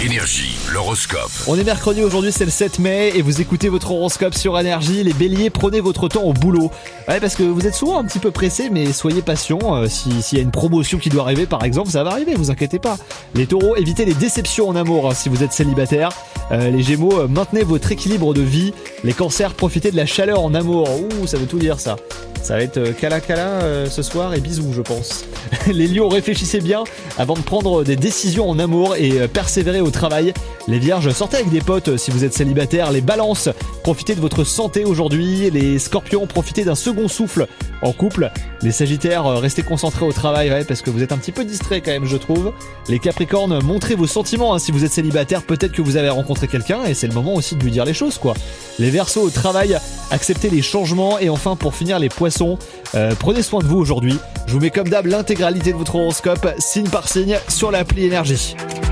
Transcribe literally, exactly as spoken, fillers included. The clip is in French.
Énergie, l'horoscope. On est mercredi aujourd'hui, c'est le sept mai et vous écoutez votre horoscope sur Énergie. Les béliers, prenez votre temps au boulot. Ouais, parce que vous êtes souvent un petit peu pressés, mais soyez patients. Euh, si, s'il y a une promotion qui doit arriver par exemple, ça va arriver, vous inquiétez pas. Les taureaux, évitez les déceptions en amour hein, si vous êtes célibataire. Euh, les gémeaux, euh, maintenez votre équilibre de vie. Les cancers, profitez de la chaleur en amour. Ouh, ça veut tout dire ça. Ça va être euh, cala cala euh, ce soir et bisous je pense. Les lions, réfléchissez bien avant de prendre des décisions en amour et euh, persévérer au travail. Les vierges, sortez avec des potes euh, si vous êtes célibataire. Les balances, profitez de votre santé aujourd'hui. Les scorpions, profitez d'un second souffle en couple. Les sagittaires, euh, restez concentrés au travail ouais, parce que vous êtes un petit peu distrait quand même je trouve. Les capricornes, montrez vos sentiments hein, si vous êtes célibataire. Peut-être que vous avez rencontré quelqu'un et c'est le moment aussi de lui dire les choses quoi. Les verseaux, au travail, acceptez les changements. Et enfin pour finir les poissons, euh, prenez soin de vous aujourd'hui. Je vous mets comme d'hab l'intégralité de votre horoscope signe par signe sur l'appli Énergie.